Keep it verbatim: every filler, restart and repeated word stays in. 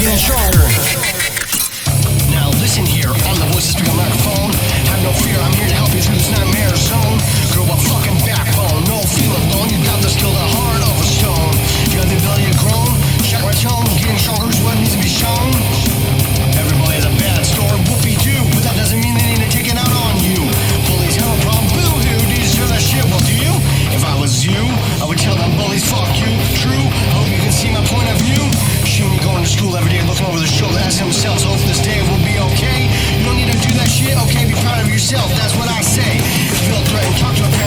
getting stronger. Now listen here, I'm the voice that speak on microphone. Have no fear, I'm here to help you through this nightmare zone. Grow a fucking backbone, no feel alone. You got the skill, the heart of a stone. You got the ability to grow, check my tone. Getting stronger is what needs to be shown. Everybody has a bad story, whoopee-doo, but that doesn't mean they need to take it out on you. Bullies have a problem, boo-hoo, do you deserve that shit? Well, do you? If I was you, I would tell them bullies, fuck you. True, hope you can see my point of view. See me going to school every day, looking over the shoulder, asking themselves, hope this day will be okay. You don't need to do that shit, okay, be proud of yourself, that's what I say. Feel threatened, talk to a